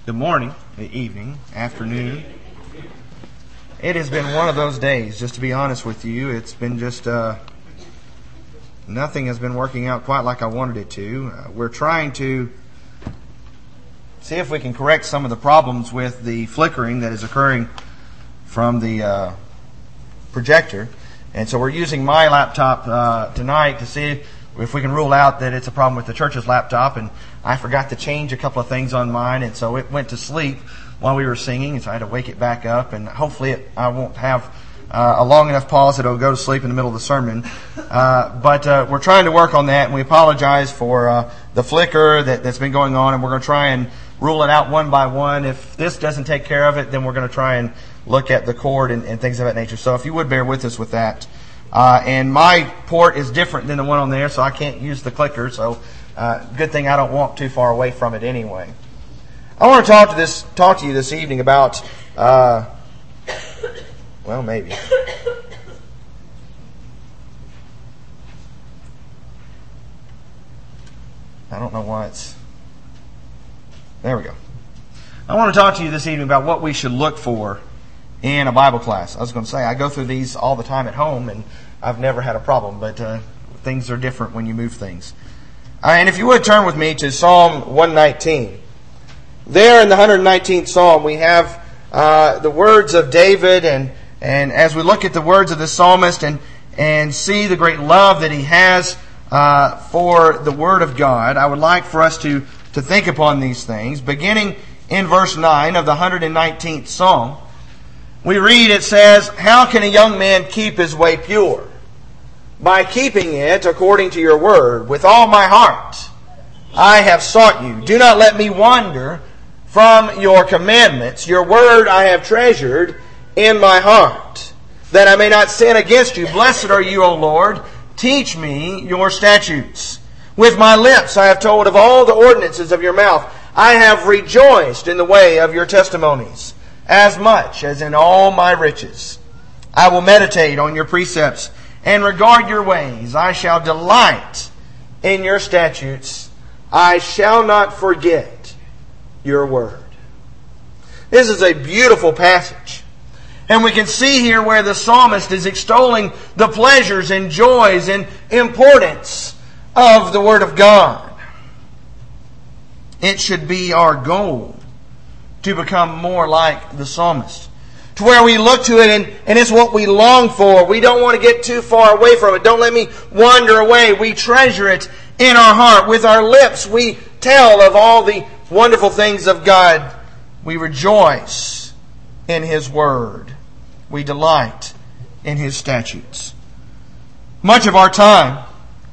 Good morning, good evening, afternoon. It has been one of those days, just to be honest with you. It's been just, nothing has been working out quite like I wanted it to. We're trying to see if we can correct some of the problems with the flickering that is occurring from the projector. And so we're using my laptop tonight to see if we can rule out that it's a problem with the church's laptop. And I forgot to change a couple of things on mine, and so it went to sleep while we were singing, and so I had to wake it back up. And hopefully I won't have a long enough pause that it'll go to sleep in the middle of the sermon. But we're trying to work on that, and we apologize for the flicker that's been going on, and we're going to try and rule it out one by one. If this doesn't take care of it, then we're going to try and look at the cord and things of that nature. So if you would bear with us with that. And my port is different than the one on there, so I can't use the clicker. So good thing I don't walk too far away from it anyway. I want to talk to you this evening about, well, maybe. I don't know why it's... There we go. I want to talk to you this evening about what we should look for in a Bible class. I was going to say, I go through these all the time at home, and I've never had a problem, but things are different when you move things. And if you would turn with me to Psalm 119. There in the 119th Psalm, we have the words of David, and as we look at the words of the psalmist and see the great love that he has for the Word of God, I would like for us to think upon these things. Beginning in verse 9 of the 119th Psalm, we read, it says, "How can a young man keep his way pure? By keeping it according to your word. With all my heart I have sought you. Do not let me wander from your commandments. Your word I have treasured in my heart, that I may not sin against you. Blessed are you, O Lord. Teach me your statutes. With my lips I have told of all the ordinances of your mouth. I have rejoiced in the way of your testimonies, as much as in all my riches. I will meditate on your precepts and regard your ways. I shall delight in your statutes. I shall not forget your word." This is a beautiful passage. And we can see here where the psalmist is extolling the pleasures and joys and importance of the Word of God. It should be our goal to become more like the psalmist, to where we look to it and it's what we long for. We don't want to get too far away from it. Don't let me wander away. We treasure it in our heart. With our lips, we tell of all the wonderful things of God. We rejoice in His Word. We delight in His statutes. Much of our time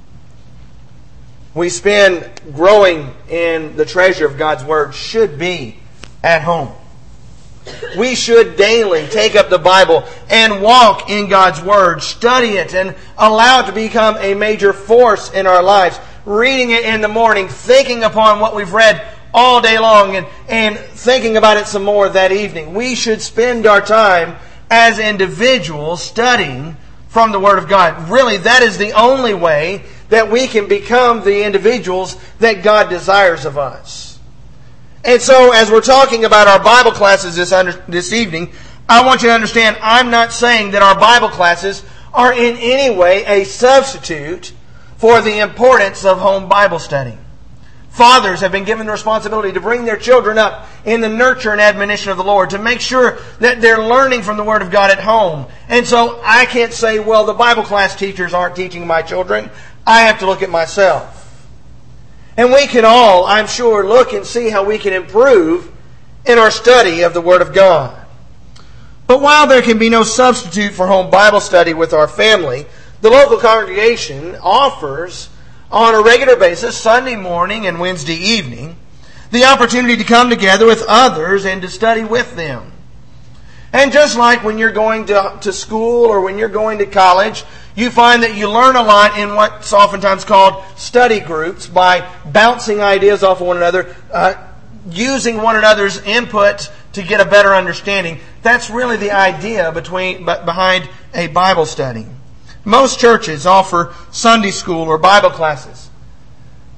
we spend growing in the treasure of God's Word should be at home. We should daily take up the Bible and walk in God's Word, study it, and allow it to become a major force in our lives. Reading it in the morning, thinking upon what we've read all day long, and thinking about it some more that evening. We should spend our time as individuals studying from the Word of God. Really, that is the only way that we can become the individuals that God desires of us. And so, as we're talking about our Bible classes this evening, I want you to understand, I'm not saying that our Bible classes are in any way a substitute for the importance of home Bible study. Fathers have been given the responsibility to bring their children up in the nurture and admonition of the Lord, to make sure that they're learning from the Word of God at home. And so I can't say, well, the Bible class teachers aren't teaching my children. I have to look at myself. And we can all, I'm sure, look and see how we can improve in our study of the Word of God. But while there can be no substitute for home Bible study with our family, the local congregation offers on a regular basis, Sunday morning and Wednesday evening, the opportunity to come together with others and to study with them. And just like when you're going to school or when you're going to college, you find that you learn a lot in what's oftentimes called study groups by bouncing ideas off of one another, using one another's input to get a better understanding. That's really the idea behind a Bible study. Most churches offer Sunday school or Bible classes.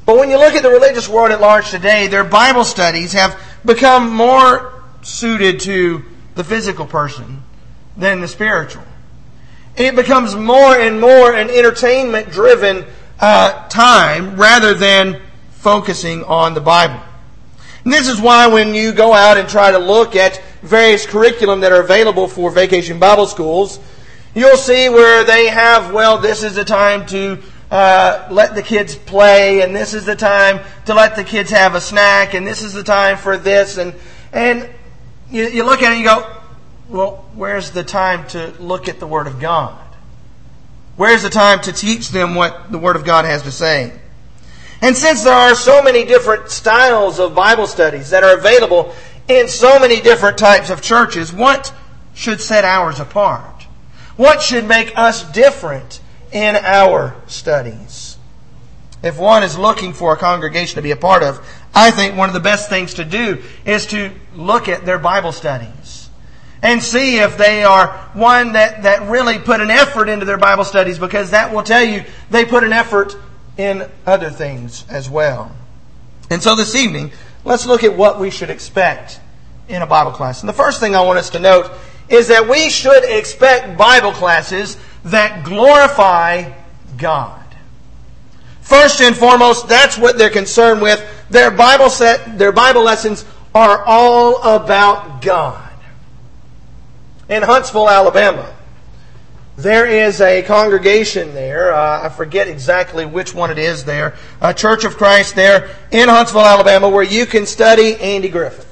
But when you look at the religious world at large today, their Bible studies have become more suited to the physical person than the spiritual. It becomes more and more an entertainment-driven time rather than focusing on the Bible. And this is why when you go out and try to look at various curriculum that are available for Vacation Bible Schools, you'll see where they have, well, this is the time to let the kids play, and this is the time to let the kids have a snack, and this is the time for this. And you look at it and you go, well, where's the time to look at the Word of God? Where's the time to teach them what the Word of God has to say? And since there are so many different styles of Bible studies that are available in so many different types of churches, what should set ours apart? What should make us different in our studies? If one is looking for a congregation to be a part of, I think one of the best things to do is to look at their Bible studies and see if they are one that really put an effort into their Bible studies, because that will tell you they put an effort in other things as well. And so this evening, let's look at what we should expect in a Bible class. And the first thing I want us to note is that we should expect Bible classes that glorify God. First and foremost, that's what they're concerned with. Their Bible lessons are all about God. In Huntsville, Alabama, there is a congregation there. I forget exactly which one it is there. A Church of Christ there in Huntsville, Alabama, where you can study Andy Griffith.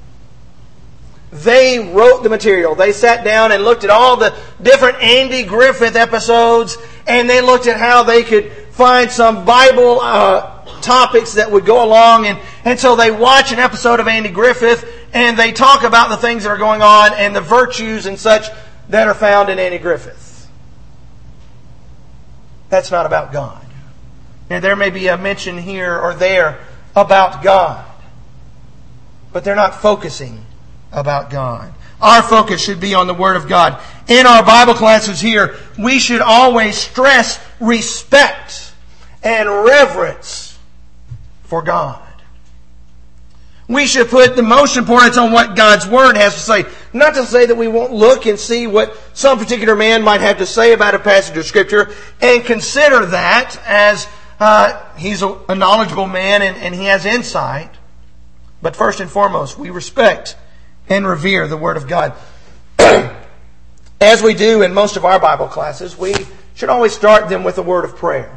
They wrote the material. They sat down and looked at all the different Andy Griffith episodes, and they looked at how they could find some Bible topics that would go along. And so they watch an episode of Andy Griffith, and they talk about the things that are going on and the virtues and such that are found in Andy Griffith. That's not about God. And there may be a mention here or there about God, but they're not focusing about God. Our focus should be on the Word of God. In our Bible classes here, we should always stress respect and reverence for God. We should put the most importance on what God's Word has to say. Not to say that we won't look and see what some particular man might have to say about a passage of Scripture and consider that as he's a knowledgeable man and he has insight. But first and foremost, we respect and revere the Word of God. As we do in most of our Bible classes, we should always start them with a word of prayer.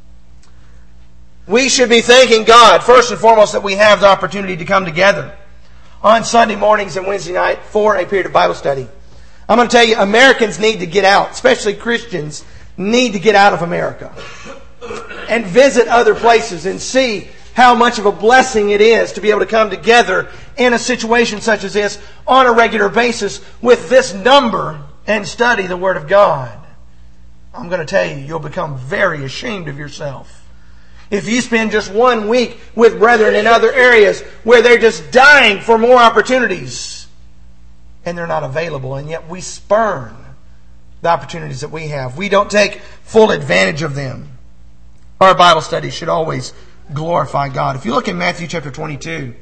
We should be thanking God, first and foremost, that we have the opportunity to come together on Sunday mornings and Wednesday night for a period of Bible study. I'm going to tell you, Americans need to get out, especially Christians need to get out of America and visit other places and see how much of a blessing it is to be able to come together in a situation such as this on a regular basis with this number and study the Word of God. I'm going to tell you, you'll become very ashamed of yourself if you spend just 1 week with brethren in other areas where they're just dying for more opportunities and they're not available, and yet we spurn the opportunities that we have. We don't take full advantage of them. Our Bible study should always glorify God. If you look in Matthew chapter 22,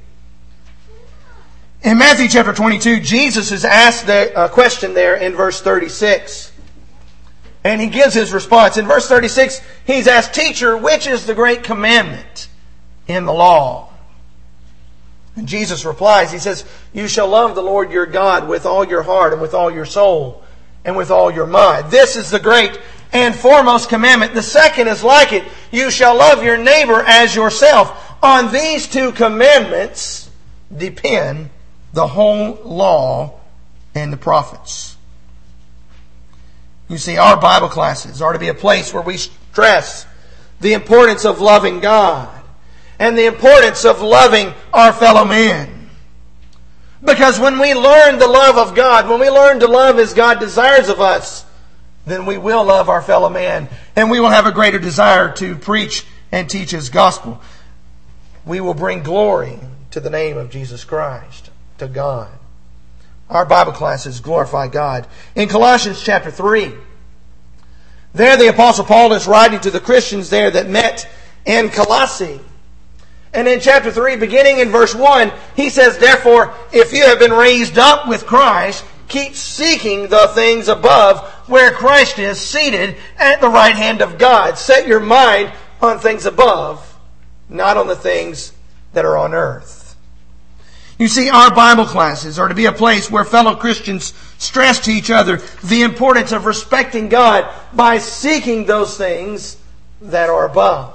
in Matthew chapter 22, Jesus is asked a question there in verse 36. And he gives his response. In verse 36, he's asked, "Teacher, which is the great commandment in the law?" And Jesus replies, he says, "You shall love the Lord your God with all your heart and with all your soul and with all your mind. This is the great and foremost commandment. The second is like it. You shall love your neighbor as yourself. On these two commandments depend the whole law and the prophets." You see, our Bible classes are to be a place where we stress the importance of loving God and the importance of loving our fellow men. Because when we learn the love of God, when we learn to love as God desires of us, then we will love our fellow man, and we will have a greater desire to preach and teach His gospel. We will bring glory to the name of Jesus Christ, to God. Our Bible classes glorify God. In Colossians chapter 3, there the Apostle Paul is writing to the Christians there that met in Colossae. And in chapter 3, beginning in verse 1, he says, therefore, if you have been raised up with Christ, keep seeking the things above, where Christ is seated at the right hand of God. Set your mind on things above, not on the things that are on earth. You see, our Bible classes are to be a place where fellow Christians stress to each other the importance of respecting God by seeking those things that are above.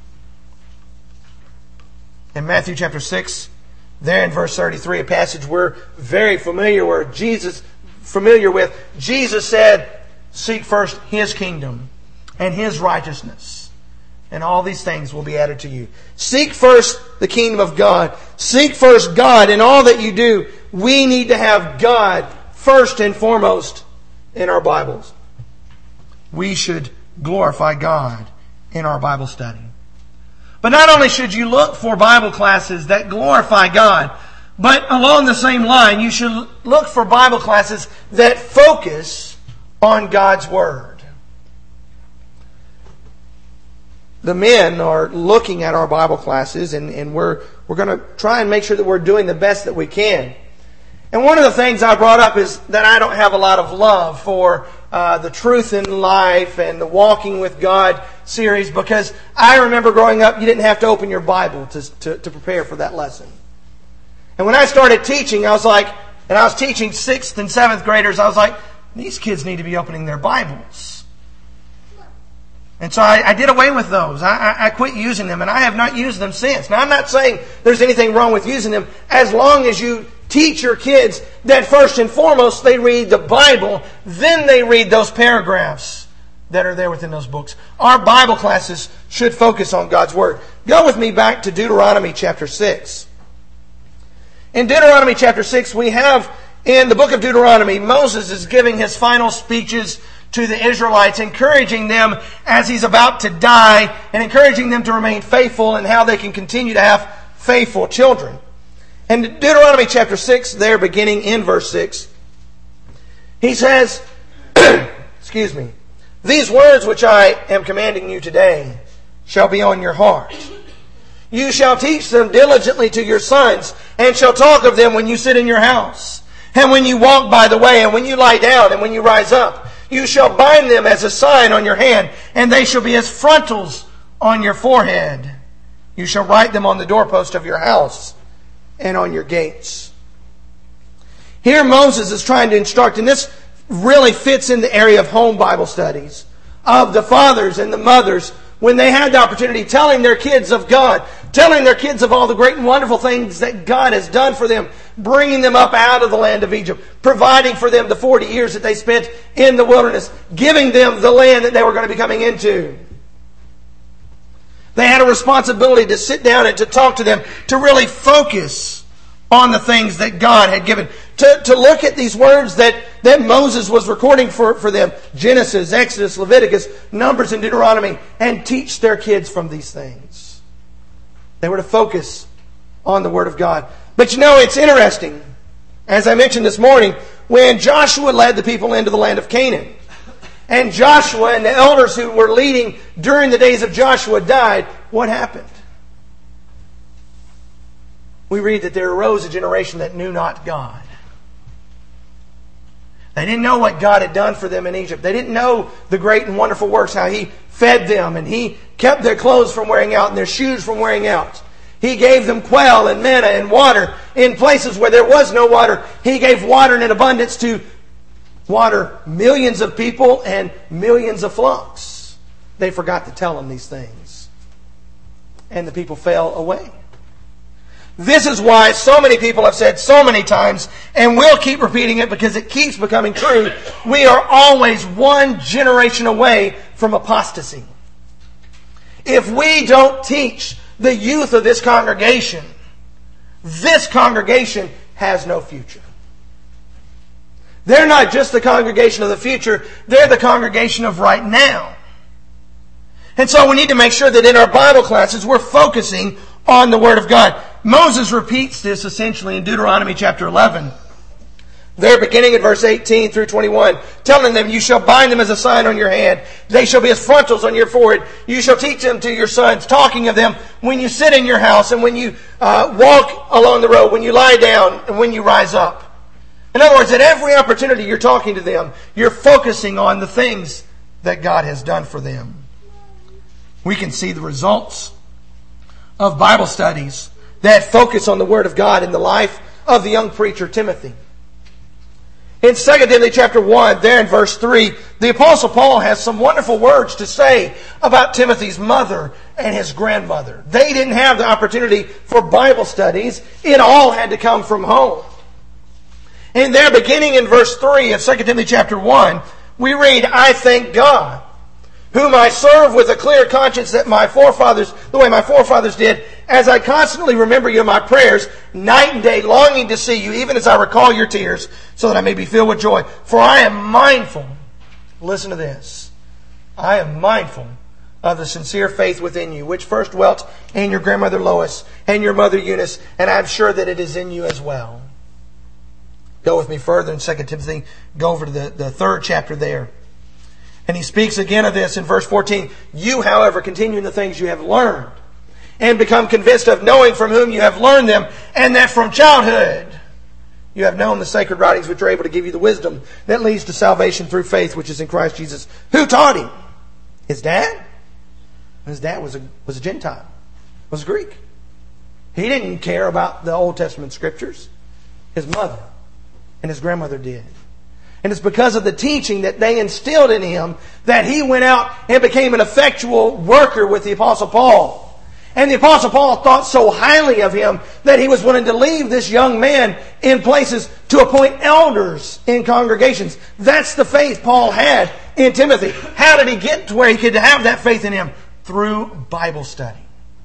In Matthew chapter 6, there in verse 33, a passage we're very familiar with, Jesus said, seek first His kingdom and His righteousness, and all these things will be added to you. Seek first the kingdom of God. Seek first God in all that you do. We need to have God first and foremost in our Bibles. We should glorify God in our Bible study. But not only should you look for Bible classes that glorify God, but along the same line, you should look for Bible classes that focus on God's Word. The men are looking at our Bible classes, and we're going to try and make sure that we're doing the best that we can. And one of the things I brought up is that I don't have a lot of love for the Truth in Life and the Walking with God series, because I remember growing up, you didn't have to open your Bible to prepare for that lesson. And when I started teaching, I was teaching 6th and 7th graders, I was like, these kids need to be opening their Bibles. And so I did away with those. I quit using them, and I have not used them since. Now, I'm not saying there's anything wrong with using them, as long as you teach your kids that first and foremost they read the Bible, then they read those paragraphs that are there within those books. Our Bible classes should focus on God's Word. Go with me back to Deuteronomy chapter 6. In Deuteronomy chapter 6, we have, in the book of Deuteronomy, Moses is giving his final speeches to the Israelites, encouraging them as he's about to die, and encouraging them to remain faithful and how they can continue to have faithful children. And Deuteronomy chapter 6, there beginning in verse 6, he says, excuse me, these words which I am commanding you today shall be on your heart. You shall teach them diligently to your sons, and shall talk of them when you sit in your house, and when you walk by the way, and when you lie down, and when you rise up. You shall bind them as a sign on your hand, and they shall be as frontals on your forehead. You shall write them on the doorpost of your house and on your gates. Here Moses is trying to instruct, and this really fits in the area of home Bible studies, of the fathers and the mothers, when they had the opportunity, telling their kids of God, telling their kids of all the great and wonderful things that God has done for them, bringing them up out of the land of Egypt, providing for them the 40 years that they spent in the wilderness, giving them the land that they were going to be coming into. They had a responsibility to sit down and to talk to them, to really focus on the things that God had given. To look at these words that Moses was recording for them, Genesis, Exodus, Leviticus, Numbers, and Deuteronomy, and teach their kids from these things. They were to focus on the Word of God. But you know, it's interesting, as I mentioned this morning, when Joshua led the people into the land of Canaan, and Joshua and the elders who were leading during the days of Joshua died, what happened? We read that there arose a generation that knew not God. They didn't know what God had done for them in Egypt. They didn't know the great and wonderful works, how He fed them and He kept their clothes from wearing out and their shoes from wearing out. He gave them quail and manna and water in places where there was no water. He gave water in abundance to water millions of people and millions of flocks. They forgot to tell them these things, and the people fell away. This is why so many people have said so many times, and we'll keep repeating it because it keeps becoming true, we are always one generation away from apostasy. If we don't teach the youth of this congregation has no future. They're not just the congregation of the future, they're the congregation of right now. And so we need to make sure that in our Bible classes we're focusing on the Word of God. Moses repeats this essentially in Deuteronomy chapter 11. There, beginning in verse 18 through 21, telling them, you shall bind them as a sign on your hand. They shall be as frontals on your forehead. You shall teach them to your sons, talking of them when you sit in your house and when you walk along the road, when you lie down and when you rise up. In other words, at every opportunity you're talking to them, you're focusing on the things that God has done for them. We can see the results of Bible studies that focus on the Word of God in the life of the young preacher Timothy. In 2 Timothy chapter 1, there in verse 3, the Apostle Paul has some wonderful words to say about Timothy's mother and his grandmother. They didn't have the opportunity for Bible studies. It all had to come from home. And there, beginning in verse 3 of 2 Timothy chapter 1, we read, I thank God, whom I serve with a clear conscience that the way my forefathers did, as I constantly remember you in my prayers, night and day, longing to see you, even as I recall your tears, so that I may be filled with joy. For I am mindful, listen to this, I am mindful of the sincere faith within you, which first dwelt in your grandmother Lois and your mother Eunice, and I'm sure that it is in you as well. Go with me further in 2 Timothy, go over to the third chapter there. And he speaks again of this in verse 14. You, however, continue in the things you have learned and become convinced of knowing from whom you have learned them, and that from childhood you have known the sacred writings which are able to give you the wisdom that leads to salvation through faith which is in Christ Jesus. Who taught him? His dad? His dad was a Gentile, was a Greek. He didn't care about the Old Testament scriptures. His mother and his grandmother did. And it's because of the teaching that they instilled in him that he went out and became an effectual worker with the Apostle Paul. And the Apostle Paul thought so highly of him that he was willing to leave this young man in places to appoint elders in congregations. That's the faith Paul had in Timothy. How did he get to where he could have that faith in him? Through Bible study.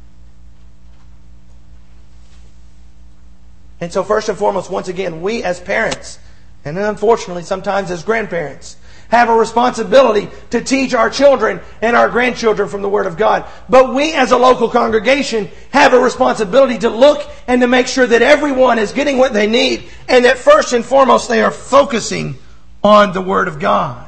And so first and foremost, once again, we as parents, and unfortunately sometimes as grandparents, have a responsibility to teach our children and our grandchildren from the Word of God. But we as a local congregation have a responsibility to look and to make sure that everyone is getting what they need, and that first and foremost they are focusing on the Word of God.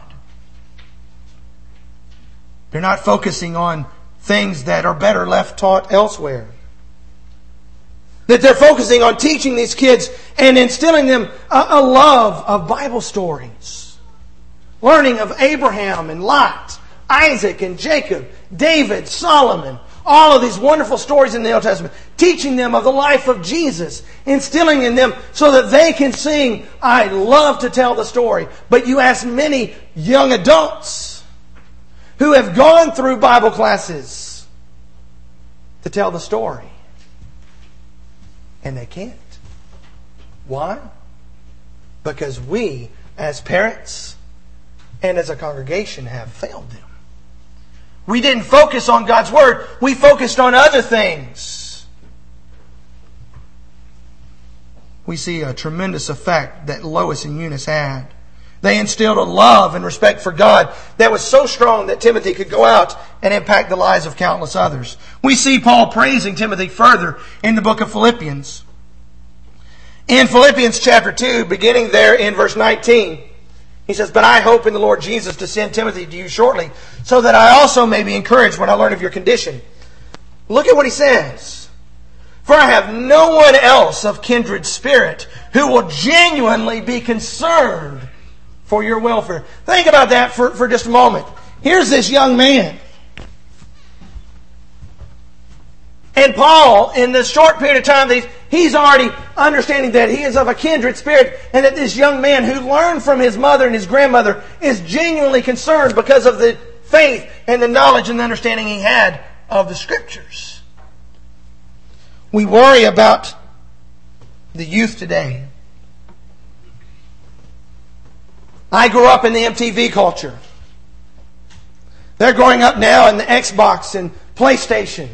They're not focusing on things that are better left taught elsewhere. That they're focusing on teaching these kids and instilling them a love of Bible stories. Learning of Abraham and Lot, Isaac and Jacob, David, Solomon. All of these wonderful stories in the Old Testament. Teaching them of the life of Jesus. Instilling in them so that they can sing, I love to tell the story. But you ask many young adults who have gone through Bible classes to tell the story. And they can't. Why? Because we, as parents and as a congregation, have failed them. We didn't focus on God's Word. We focused on other things. We see a tremendous effect that Lois and Eunice had. They instilled a love and respect for God that was so strong that Timothy could go out and impact the lives of countless others. We see Paul praising Timothy further in the book of Philippians. In Philippians chapter 2, beginning there in verse 19, he says, But I hope in the Lord Jesus to send Timothy to you shortly, so that I also may be encouraged when I learn of your condition. Look at what he says. For I have no one else of kindred spirit who will genuinely be concerned for your welfare. Think about that for just a moment. Here's this young man. And Paul, in this short period of time, he's already understanding that he is of a kindred spirit, and that this young man who learned from his mother and his grandmother is genuinely concerned because of the faith and the knowledge and the understanding he had of the Scriptures. We worry about the youth today. I grew up in the MTV culture. They're growing up now in the Xbox and PlayStation,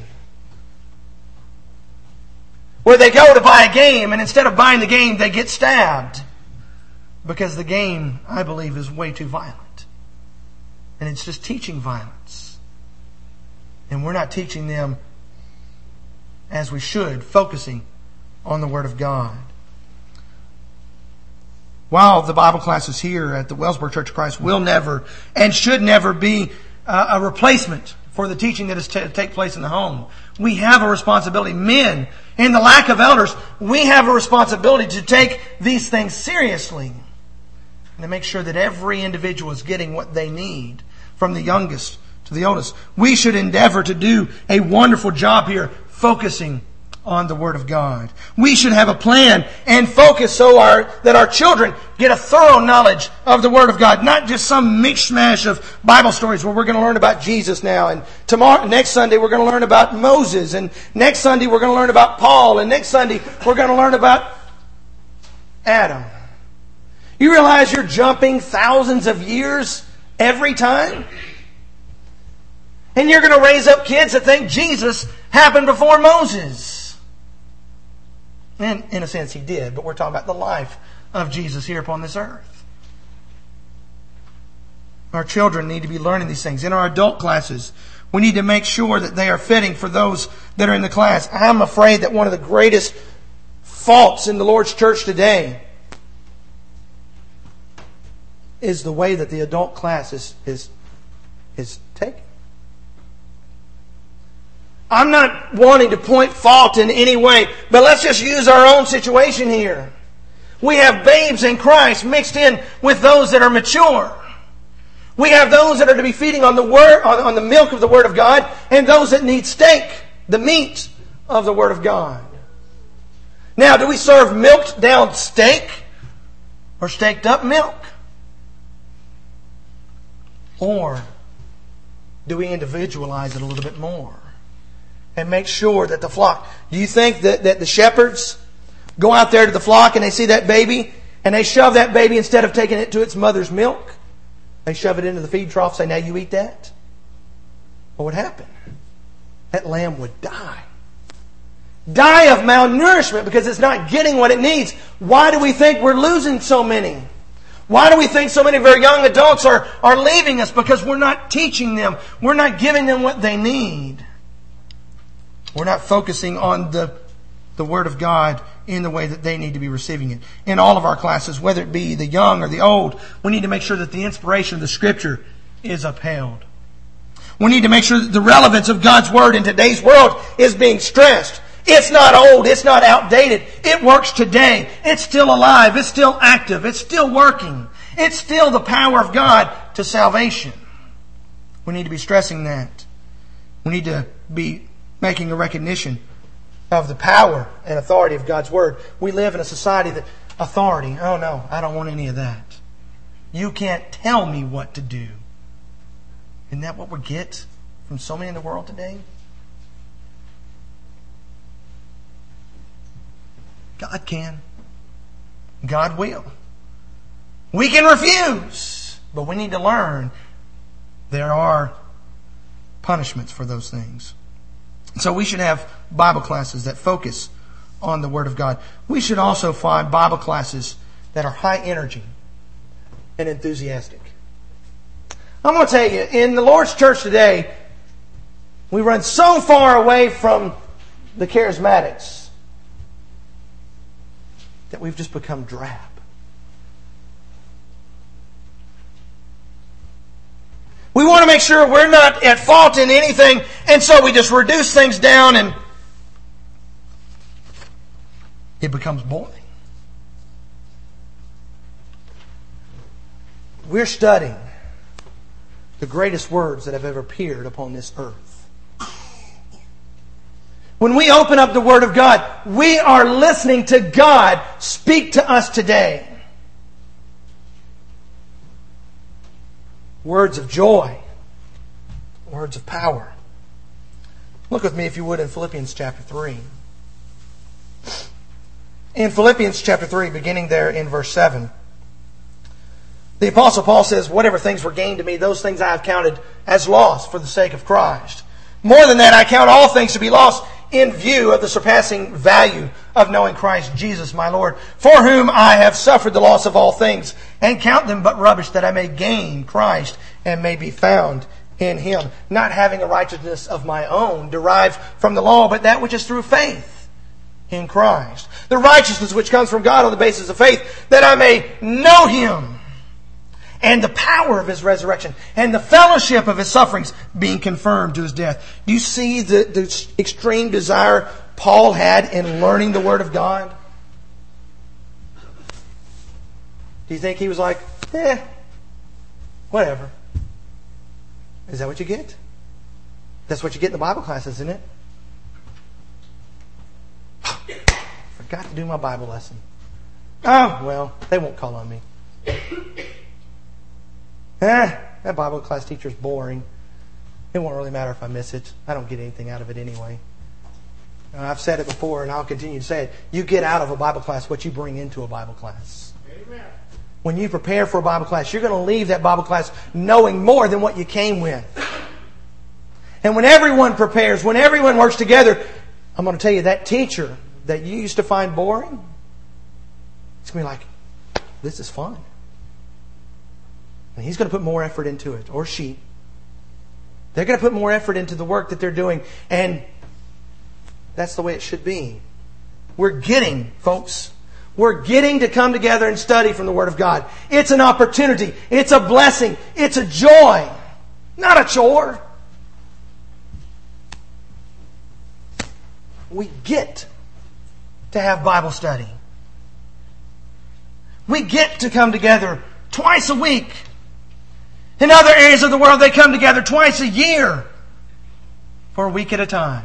where they go to buy a game, and instead of buying the game, they get stabbed. Because the game, I believe, is way too violent. And it's just teaching violence. And we're not teaching them as we should, focusing on the Word of God. While the Bible classes here at the Wellsburg Church of Christ will never and should never be a replacement for the teaching that is to take place in the home, we have a responsibility. Men, in the lack of elders, we have a responsibility to take these things seriously and to make sure that every individual is getting what they need, from the youngest to the oldest. We should endeavor to do a wonderful job here, focusing on the Word of God. We should have a plan and focus so that our children get a thorough knowledge of the Word of God. Not just some mishmash of Bible stories where we're going to learn about Jesus now. And next Sunday we're going to learn about Moses. And next Sunday we're going to learn about Paul. And next Sunday we're going to learn about Adam. You realize you're jumping thousands of years every time? And you're going to raise up kids that think Jesus happened before Moses. And in a sense, he did, but we're talking about the life of Jesus here upon this earth. Our children need to be learning these things. In our adult classes, we need to make sure that they are fitting for those that are in the class. I'm afraid that one of the greatest faults in the Lord's church today is the way that the adult class is taken. I'm not wanting to point fault in any way, but let's just use our own situation here. We have babes in Christ mixed in with those that are mature. We have those that are to be feeding on the word, on the milk of the Word of God, and those that need steak, the meat of the Word of God. Now, do we serve milked down steak or staked up milk? Or do we individualize it a little bit more and make sure that the flock... Do you think that the shepherds go out there to the flock and they see that baby and they shove that baby, instead of taking it to its mother's milk, they shove it into the feed trough and say, now you eat that? What would happen? That lamb would die. Die of malnourishment because it's not getting what it needs. Why do we think we're losing so many? Why do we think so many of our young adults are leaving us? Because we're not teaching them. We're not giving them what they need. We're not focusing on the Word of God in the way that they need to be receiving it. In all of our classes, whether it be the young or the old, we need to make sure that the inspiration of the Scripture is upheld. We need to make sure that the relevance of God's Word in today's world is being stressed. It's not old. It's not outdated. It works today. It's still alive. It's still active. It's still working. It's still the power of God to salvation. We need to be stressing that. We need to be making a recognition of the power and authority of God's Word. We live in a society that authority, oh no, I don't want any of that. You can't tell me what to do. Isn't that what we get from so many in the world today? God can. God will. We can refuse, but we need to learn there are punishments for those things. So we should have Bible classes that focus on the Word of God. We should also find Bible classes that are high energy and enthusiastic. I'm going to tell you, in the Lord's church today, we run so far away from the charismatics that we've just become drab. We want to make sure we're not at fault in anything, and so we just reduce things down and it becomes boring. We're studying the greatest words that have ever appeared upon this earth. When we open up the Word of God, we are listening to God speak to us today. Words of joy. Words of power. Look with me, if you would, in Philippians chapter 3. In Philippians chapter 3, beginning there in verse 7, the Apostle Paul says, whatever things were gained to me, those things I have counted as loss for the sake of Christ. More than that, I count all things to be lost in view of the surpassing value of knowing Christ Jesus my Lord, for whom I have suffered the loss of all things, and count them but rubbish, that I may gain Christ and may be found in Him, not having a righteousness of my own derived from the law, but that which is through faith in Christ. The righteousness which comes from God on the basis of faith, that I may know Him and the power of His resurrection and the fellowship of His sufferings, being confirmed to His death. Do you see the extreme desire Paul had in learning the Word of God? Do you think he was like, whatever? Is that what you get? That's what you get in the Bible class, isn't it? Forgot to do my Bible lesson. Oh, well, they won't call on me. That Bible class teacher's boring. It won't really matter if I miss it. I don't get anything out of it anyway. I've said it before and I'll continue to say it. You get out of a Bible class what you bring into a Bible class. Amen. When you prepare for a Bible class, you're going to leave that Bible class knowing more than what you came with. And when everyone prepares, when everyone works together, I'm going to tell you, that teacher that you used to find boring, it's going to be like, this is fun. And he's going to put more effort into it, or she. They're going to put more effort into the work that they're doing. And that's the way it should be. We're getting, folks, we're getting to come together and study from the Word of God. It's an opportunity. It's a blessing. It's a joy. Not a chore. We get to have Bible study. We get to come together twice a week. In other areas of the world, they come together twice a year for a week at a time.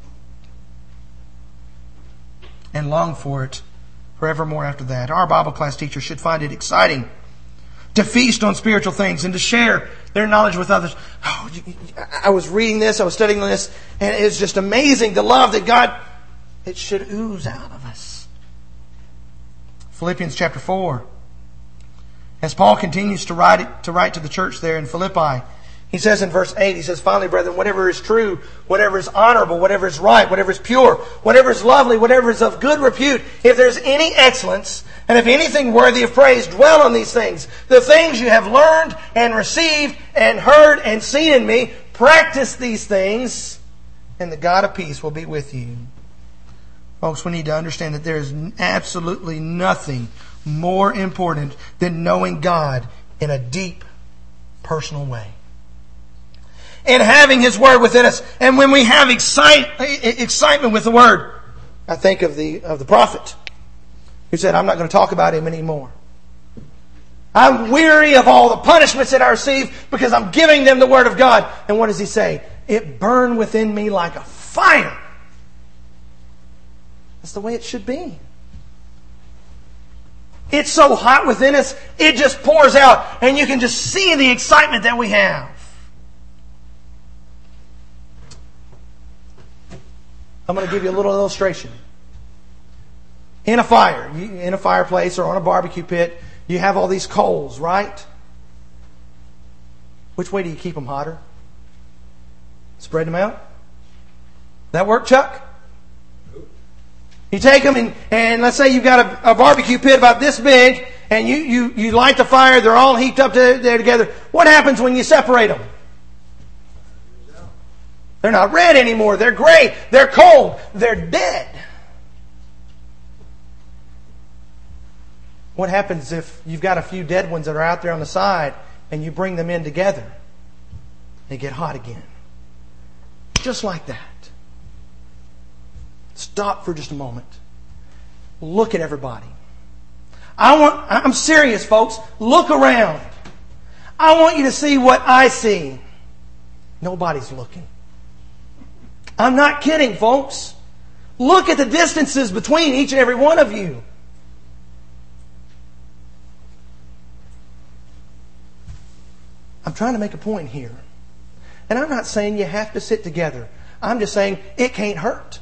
And long for it forevermore after that. Our Bible class teachers should find it exciting to feast on spiritual things and to share their knowledge with others. Oh, I was reading this, I was studying this, and it's just amazing the love that God, it should ooze out of us. Philippians chapter 4. As Paul continues to write to the church there in Philippi, he says in verse 8, he says, finally, brethren, whatever is true, whatever is honorable, whatever is right, whatever is pure, whatever is lovely, whatever is of good repute, if there's any excellence, and if anything worthy of praise, dwell on these things. The things you have learned and received and heard and seen in me, practice these things, and the God of peace will be with you. Folks, we need to understand that there is absolutely nothing more important than knowing God in a deep, personal way. And having His Word within us. And when we have excitement with the Word, I think of the prophet who said, I'm not going to talk about him anymore. I'm weary of all the punishments that I receive because I'm giving them the Word of God. And what does he say? It burned within me like a fire. That's the way it should be. It's so hot within us, it just pours out. And you can just see the excitement that we have. I'm going to give you a little illustration. In a fireplace or on a barbecue pit, you have all these coals, right? Which way do you keep them hotter? Spread them out? That work, Chuck? You take them and let's say you've got a barbecue pit about this big and you light the fire, they're all heaped up there together. What happens when you separate them? They're not red anymore. They're gray. They're cold. They're dead. What happens if you've got a few dead ones that are out there on the side and you bring them in together? They get hot again. Just like that. Stop for just a moment. Look at everybody. I'm serious, folks. Look around. I want you to see what I see. Nobody's looking. I'm not kidding, folks. Look at the distances between each and every one of you. I'm trying to make a point here. And I'm not saying you have to sit together. I'm just saying it can't hurt.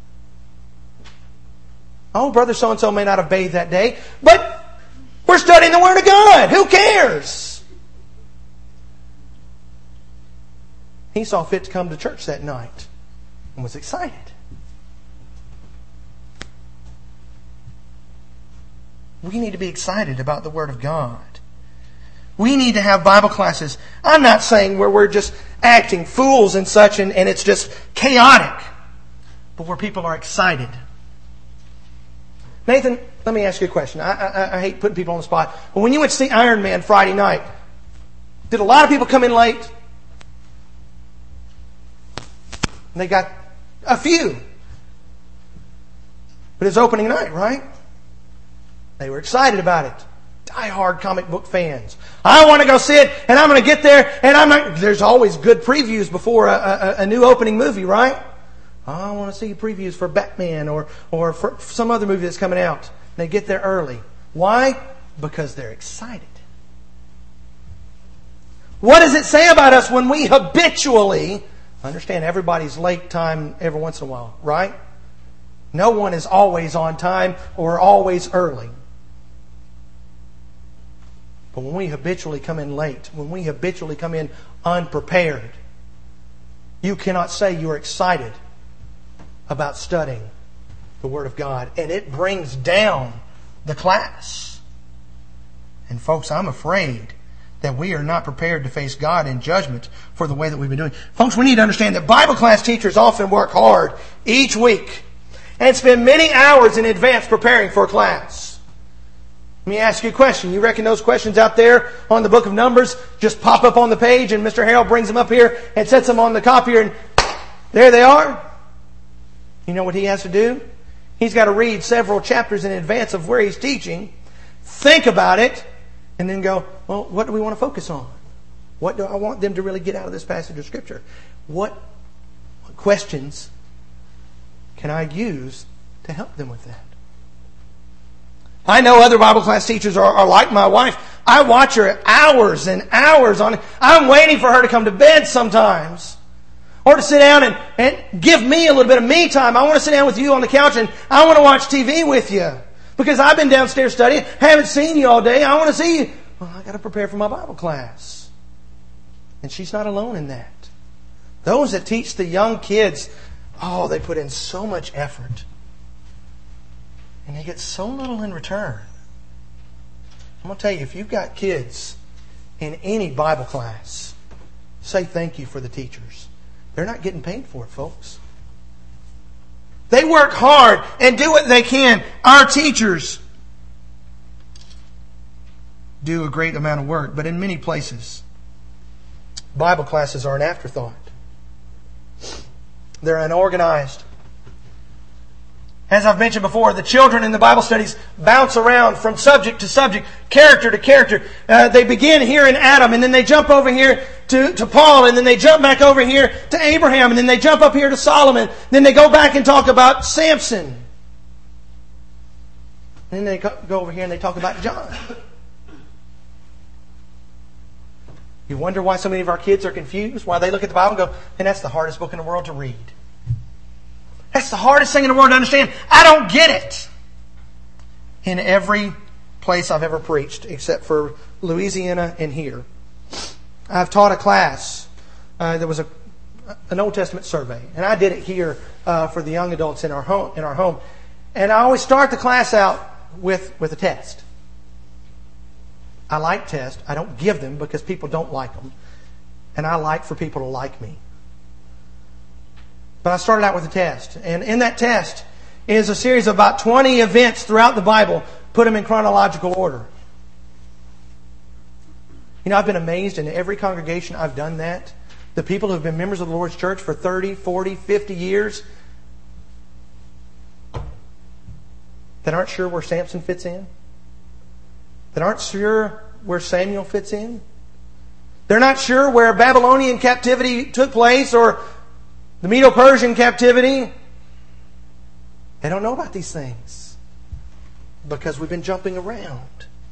Oh, brother so-and-so may not have bathed that day, but we're studying the Word of God. Who cares? He saw fit to come to church that night and was excited. We need to be excited about the Word of God. We need to have Bible classes. I'm not saying where we're just acting fools and such and it's just chaotic, but where people are excited. Nathan, let me ask you a question. I hate putting people on the spot. But when you went to see Iron Man Friday night, did a lot of people come in late? And they got a few. But it's opening night, right? They were excited about it. Die-hard comic book fans. I want to go see it, and I'm going to get there, and I'm not... There's always good previews before a new opening movie, right? I want to see previews for Batman or for some other movie that's coming out. They get there early. Why? Because they're excited. What does it say about us when we habitually... Understand, everybody's late time every once in a while, right? No one is always on time or always early. But when we habitually come in late, when we habitually come in unprepared, you cannot say you're excited about studying the Word of God. And it brings down the class. And folks, I'm afraid that we are not prepared to face God in judgment for the way that we've been doing. Folks, we need to understand that Bible class teachers often work hard each week and spend many hours in advance preparing for a class. Let me ask you a question. You reckon those questions out there on the book of Numbers just pop up on the page and Mr. Harold brings them up here and sets them on the copier and there they are? You know what he has to do? He's got to read several chapters in advance of where he's teaching, think about it, and then go, well, what do we want to focus on? What do I want them to really get out of this passage of Scripture? What questions can I use to help them with that? I know other Bible class teachers are like my wife. I watch her hours and hours on it. I'm waiting for her to come to bed sometimes. Or to sit down and give me a little bit of me time. I want to sit down with you on the couch and I want to watch TV with you. Because I've been downstairs studying, haven't seen you all day, I want to see you. Well, I got to prepare for my Bible class. And she's not alone in that. Those that teach the young kids, they put in so much effort. And they get so little in return. I'm going to tell you, if you've got kids in any Bible class, say thank you for the teachers. They're not getting paid for it, folks. They work hard and do what they can. Our teachers do a great amount of work, but in many places, Bible classes are an afterthought. They're unorganized. As I've mentioned before, the children in the Bible studies bounce around from subject to subject, character to character. They begin here in Adam, and then they jump over here to Paul, and then they jump back over here to Abraham, and then they jump up here to Solomon. Then they go back and talk about Samson. And then they go over here and they talk about John. You wonder why so many of our kids are confused? Why they look at the Bible and go, and that's the hardest book in the world to read. That's the hardest thing in the world to understand. I don't get it. In every place I've ever preached, except for Louisiana and here, I've taught a class. There was an Old Testament survey, and I did it here for the young adults in our home. And I always start the class out with a test. I like tests. I don't give them because people don't like them, and I like for people to like me. But I started out with a test. And in that test is a series of about 20 events throughout the Bible. Put them in chronological order. You know, I've been amazed in every congregation I've done that. The people who have been members of the Lord's church for 30, 40, 50 years that aren't sure where Samson fits in. That aren't sure where Samuel fits in. They're not sure where Babylonian captivity took place or the Medo-Persian captivity. They don't know about these things because we've been jumping around.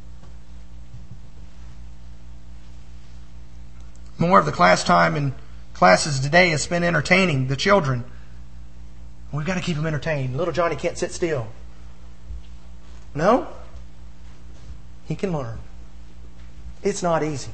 More of the class time in classes today is spent entertaining the children. We've got to keep them entertained. Little Johnny can't sit still. No? He can learn. It's not easy.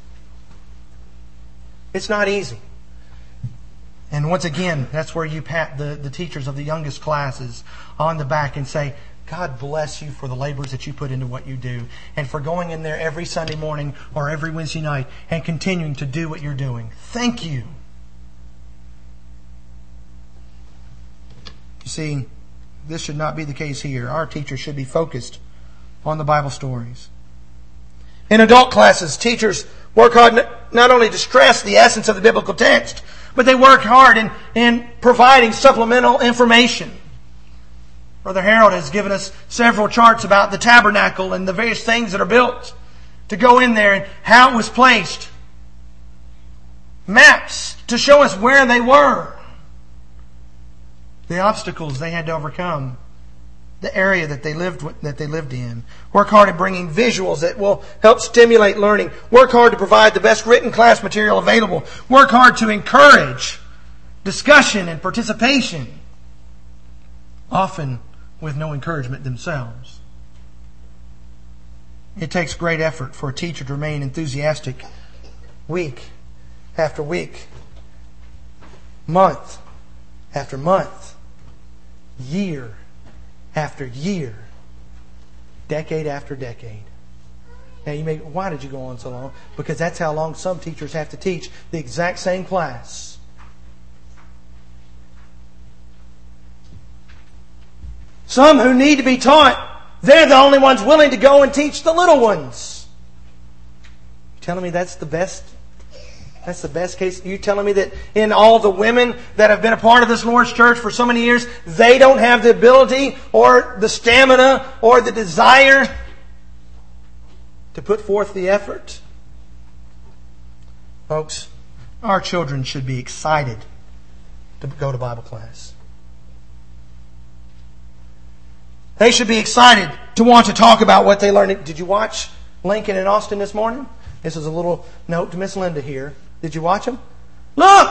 It's not easy. And once again, that's where you pat the teachers of the youngest classes on the back and say, God bless you for the labors that you put into what you do and for going in there every Sunday morning or every Wednesday night and continuing to do what you're doing. Thank you. You see, this should not be the case here. Our teachers should be focused on the Bible stories. In adult classes, teachers work hard not only to stress the essence of the biblical text, but they work hard in providing supplemental information. Brother Harold has given us several charts about the tabernacle and the various things that are built to go in there and how it was placed. Maps to show us where they were. The obstacles they had to overcome. The area that they lived in. Work hard at bringing visuals that will help stimulate learning. Work hard to provide the best written class material available. Work hard to encourage discussion and participation. Often with no encouragement themselves. It takes great effort for a teacher to remain enthusiastic week after week, month after month, year after year, decade after decade. Now why did you go on so long? Because that's how long some teachers have to teach the exact same class. Some who need to be taught, they're the only ones willing to go and teach the little ones. You telling me that's the best? That's the best case? You telling me that in all the women that have been a part of this Lord's church for so many years, they don't have the ability or the stamina or the desire to put forth the effort? Folks, our children should be excited to go to Bible class. They should be excited to want to talk about what they learned. Did you watch Lincoln and Austin this morning? This is a little note to Miss Linda here. Did you watch them? Look!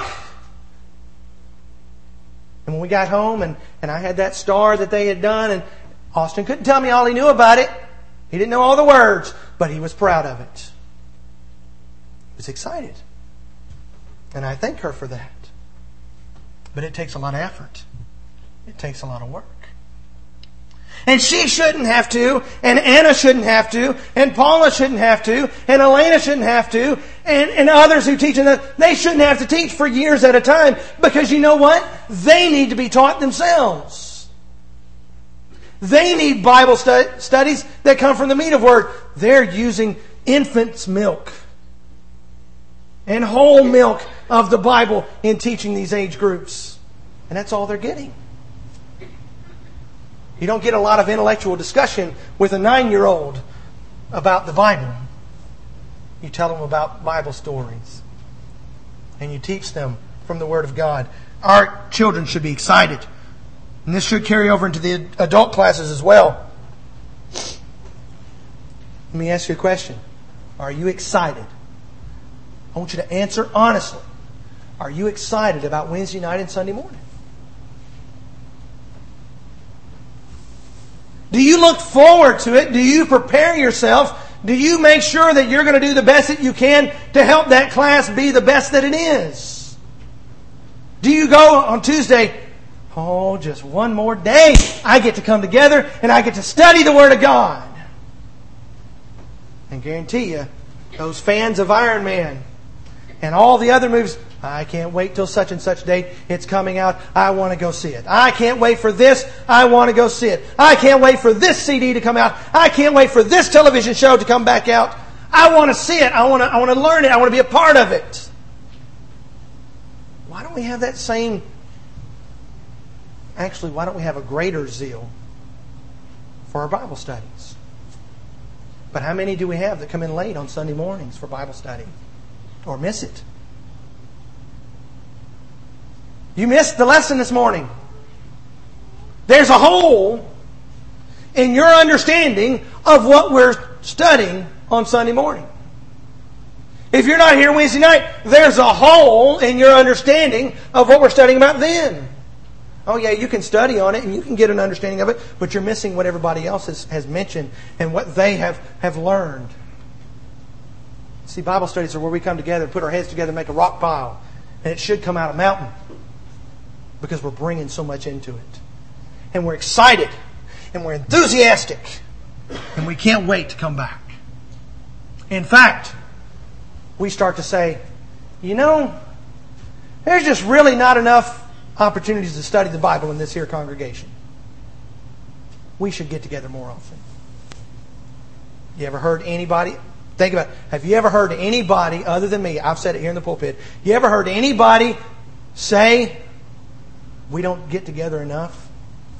And when we got home and I had that star that they had done, and Austin couldn't tell me all he knew about it. He didn't know all the words, but he was proud of it. He was excited. And I thank her for that. But it takes a lot of effort. It takes a lot of work. And she shouldn't have to, and Anna shouldn't have to, and Paula shouldn't have to, and Elena shouldn't have to, and others who teach in that, they shouldn't have to teach for years at a time, because you know what? They need to be taught themselves. They need Bible studies that come from the meat of Word. They're using infant's milk and whole milk of the Bible in teaching these age groups. And that's all they're getting. You don't get a lot of intellectual discussion with a 9-year-old about the Bible. You tell them about Bible stories. And you teach them from the Word of God. Our children should be excited. And this should carry over into the adult classes as well. Let me ask you a question. Are you excited? I want you to answer honestly. Are you excited about Wednesday night and Sunday morning? Do you look forward to it? Do you prepare yourself? Do you make sure that you're going to do the best that you can to help that class be the best that it is? Do you go on Tuesday, just one more day. I get to come together and I get to study the Word of God. And guarantee you, those fans of Iron Man and all the other movies, I can't wait till such and such date. It's coming out. I want to go see it. I can't wait for this. I want to go see it. I can't wait for this CD to come out. I can't wait for this television show to come back out. I want to see it. I want to learn it. I want to be a part of it. Why don't we have that same... Actually, why don't we have a greater zeal for our Bible studies? But how many do we have that come in late on Sunday mornings for Bible study? Or miss it? You missed the lesson this morning. There's a hole in your understanding of what we're studying on Sunday morning. If you're not here Wednesday night, there's a hole in your understanding of what we're studying about then. Oh yeah, you can study on it and you can get an understanding of it, but you're missing what everybody else has mentioned and what they have learned. See, Bible studies are where we come together, put our heads together, make a rock pile. And it should come out a mountain. Because we're bringing so much into it. And we're excited. And we're enthusiastic. And we can't wait to come back. In fact, we start to say, there's just really not enough opportunities to study the Bible in this here congregation. we should get together more often. You ever heard anybody... Think about it. Have you ever heard anybody other than me, I've said it here in the pulpit, you ever heard anybody say, we don't get together enough?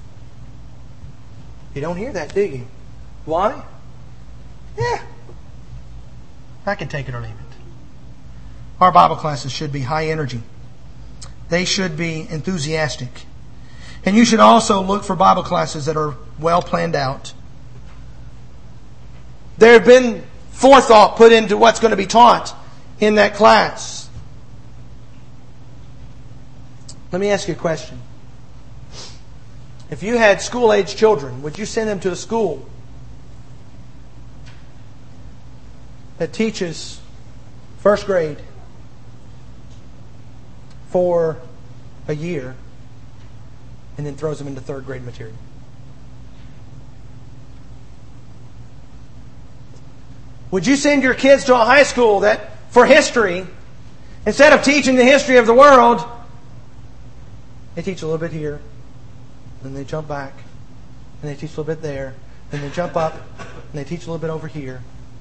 You don't hear that, do you? Why? Yeah. I can take it or leave it. Our Bible classes should be high energy. They should be enthusiastic. And you should also look for Bible classes that are well planned out. There have been forethought put into what's going to be taught in that class. Let me ask you a question. If you had school-age children, would you send them to a school that teaches first grade for a year and then throws them into third grade material? Would you send your kids to a high school that, for history, instead of teaching the history of the world, they teach a little bit here, then they jump back, and they teach a little bit there, then they jump up, and they teach a little bit over here?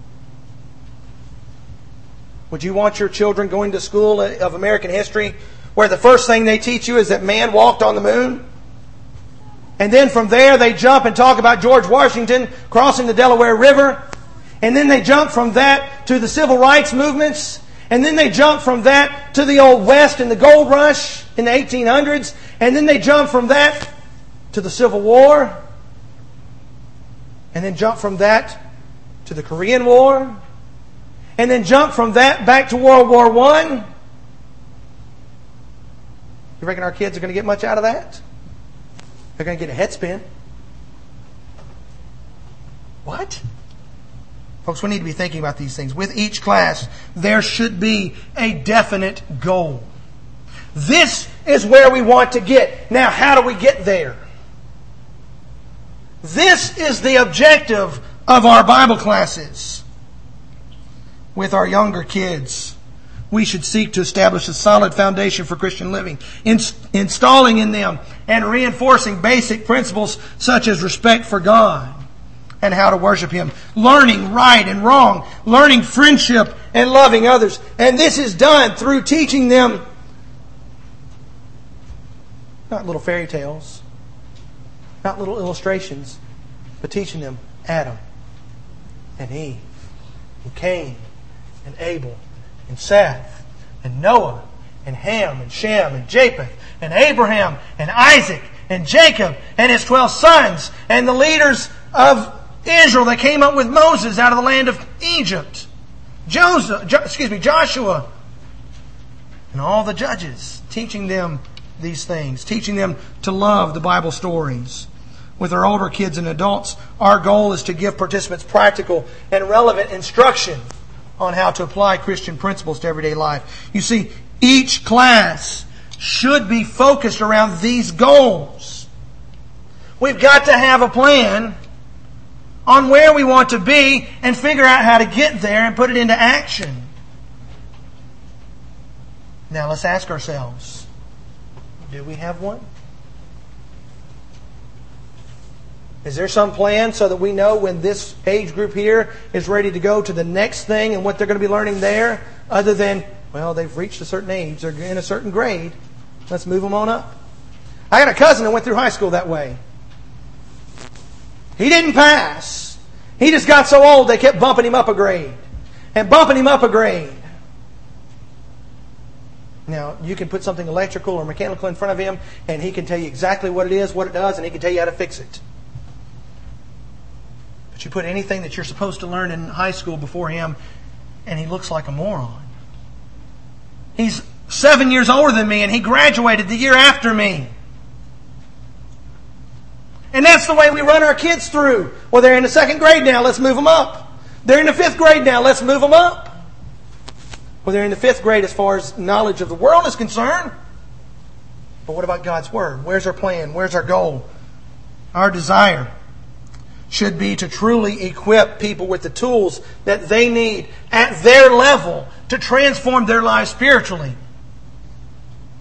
Would you want your children going to school of American history where the first thing they teach you is that man walked on the moon? And then from there they jump and talk about George Washington crossing the Delaware River. And then they jump from that to the civil rights movements. And then they jump from that to the Old West and the gold rush in the 1800s. And then they jump from that to the Civil War. And then jump from that to the Korean War. And then jump from that back to World War I. You reckon our kids are going to get much out of that? They're going to get a head spin. What? Folks, we need to be thinking about these things. With each class, there should be a definite goal. This is where we want to get. Now, how do we get there? This is the objective of our Bible classes. With our younger kids, we should seek to establish a solid foundation for Christian living, installing in them and reinforcing basic principles such as respect for God and how to worship Him, learning right and wrong, learning friendship and loving others. And this is done through teaching them not little fairy tales, not little illustrations, but teaching them Adam and Eve and Cain and Abel and Seth and Noah and Ham and Shem and Japheth and Abraham and Isaac and Jacob and his 12 sons and the leaders of Israel that came up with Moses out of the land of Egypt. Joshua and all the judges, teaching them these things, teaching them to love the Bible stories. With our older kids and adults, our goal is to give participants practical and relevant instruction on how to apply Christian principles to everyday life. You see, each class should be focused around these goals. We've got to have a plan on where we want to be and figure out how to get there and put it into action. Now let's ask ourselves, do we have one? Is there some plan so that we know when this age group here is ready to go to the next thing and what they're going to be learning there, other than, well, they've reached a certain age, they're in a certain grade, let's move them on up? I got a cousin that went through high school that way. He didn't pass. He just got so old they kept bumping him up a grade. And bumping him up a grade. Now, you can put something electrical or mechanical in front of him and he can tell you exactly what it is, what it does, and he can tell you how to fix it. But you put anything that you're supposed to learn in high school before him and he looks like a moron. He's 7 years older than me and he graduated the year after me. And that's the way we run our kids through. Well, they're in the second grade now, let's move them up. They're in the fifth grade now, let's move them up. Well, they're in the fifth grade as far as knowledge of the world is concerned. But what about God's Word? Where's our plan? Where's our goal? Our desire should be to truly equip people with the tools that they need at their level to transform their lives spiritually.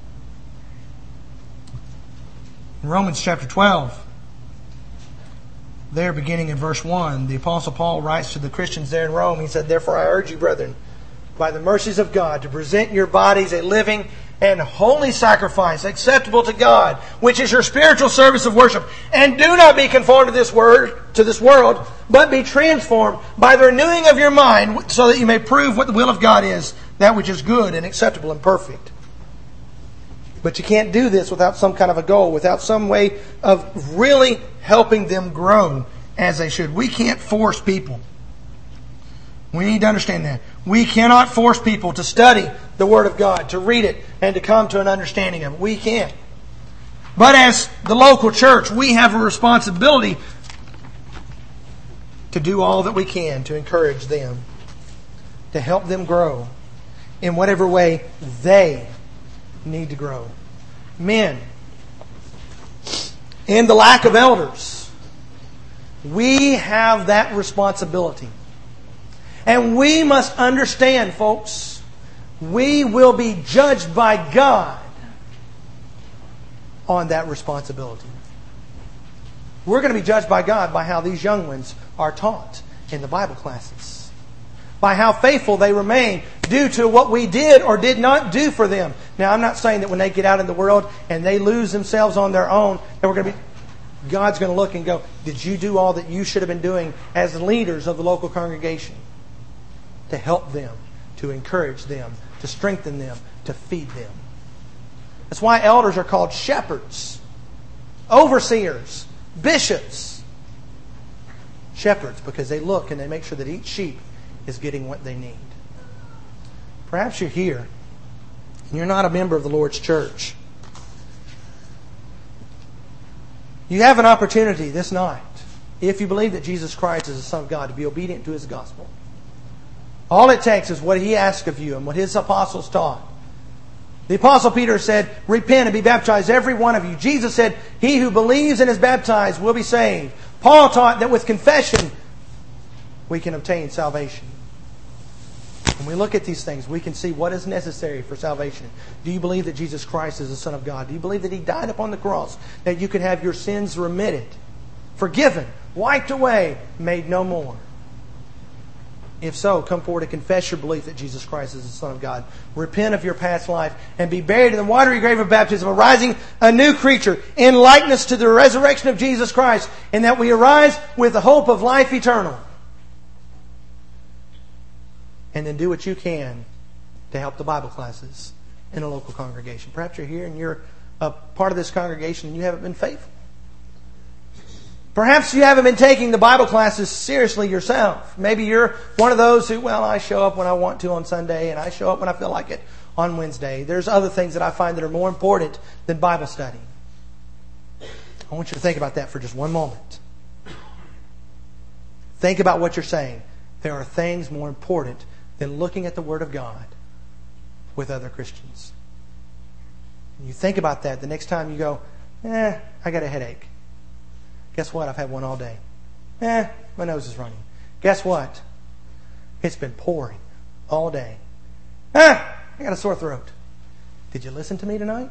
In Romans chapter 12, there beginning in verse 1, the Apostle Paul writes to the Christians there in Rome. He said, "Therefore I urge you, brethren, by the mercies of God, to present your bodies a living and holy sacrifice, acceptable to God, which is your spiritual service of worship. And do not be conformed to this world, but be transformed by the renewing of your mind, so that you may prove what the will of God is, that which is good and acceptable and perfect." But you can't do this without some kind of a goal, without some way of really helping them grow as they should. We can't force people. We need to understand that. We cannot force people to study the Word of God, to read it, and to come to an understanding of it. We can't. But as the local church, we have a responsibility to do all that we can to encourage them, to help them grow in whatever way they need to grow. Men, in the lack of elders, we have that responsibility. And we must understand, folks, we will be judged by God on that responsibility. We're going to be judged by God by how these young ones are taught in the Bible classes, by how faithful they remain due to what we did or did not do for them. Now, I'm not saying that when they get out in the world and they lose themselves on their own, that God's going to look and go, "Did you do all that you should have been doing as leaders of the local congregation to help them, to encourage them, to strengthen them, to feed them?" That's why elders are called shepherds, overseers, bishops. Shepherds, because they look and they make sure that each sheep is getting what they need. Perhaps you're here and you're not a member of the Lord's church. You have an opportunity this night, if you believe that Jesus Christ is the Son of God, to be obedient to His gospel. All it takes is what He asked of you and what His apostles taught. The Apostle Peter said, "Repent and be baptized, every one of you." Jesus said, "He who believes and is baptized will be saved." Paul taught that with confession we can obtain salvation. When we look at these things, we can see what is necessary for salvation. Do you believe that Jesus Christ is the Son of God? Do you believe that He died upon the cross, that you could have your sins remitted, forgiven, wiped away, made no more? If so, come forward and confess your belief that Jesus Christ is the Son of God. Repent of your past life and be buried in the watery grave of baptism, arising a new creature in likeness to the resurrection of Jesus Christ, and that we arise with the hope of life eternal. And then do what you can to help the Bible classes in a local congregation. Perhaps you're here and you're a part of this congregation and you haven't been faithful. Perhaps you haven't been taking the Bible classes seriously yourself. Maybe you're one of those who, I show up when I want to on Sunday and I show up when I feel like it on Wednesday. There's other things that I find that are more important than Bible study. I want you to think about that for just one moment. Think about what you're saying. There are things more important than looking at the Word of God with other Christians. And you think about that the next time you go, I got a headache. Guess what? I've had one all day. My nose is running. Guess what? It's been pouring all day. I got a sore throat. Did you listen to me tonight?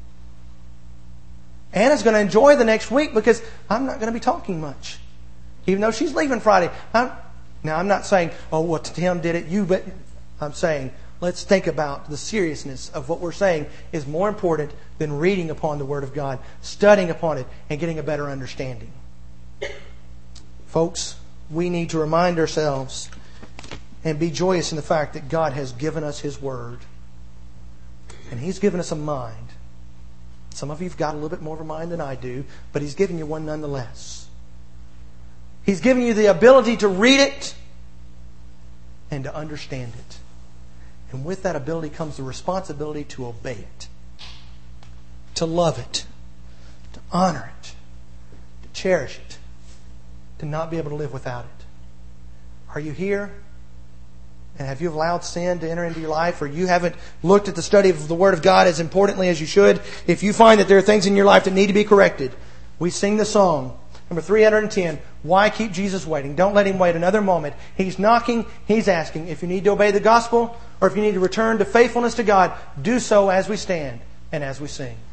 Anna's going to enjoy the next week because I'm not going to be talking much. Even though she's leaving Friday. Now, I'm not saying, Tim did it, but I'm saying, let's think about the seriousness of what we're saying is more important than reading upon the Word of God, studying upon it, and getting a better understanding. Folks, we need to remind ourselves and be joyous in the fact that God has given us His Word. And He's given us a mind. Some of you have got a little bit more of a mind than I do, but He's given you one nonetheless. He's given you the ability to read it and to understand it. And with that ability comes the responsibility to obey it, to love it, to honor it, to cherish it, to not be able to live without it. Are you here? And have you allowed sin to enter into your life, or you haven't looked at the study of the Word of God as importantly as you should? If you find that there are things in your life that need to be corrected, we sing the song, number 310, "Why Keep Jesus Waiting?" Don't let Him wait another moment. He's knocking, He's asking. If you need to obey the gospel, or if you need to return to faithfulness to God, do so as we stand and as we sing.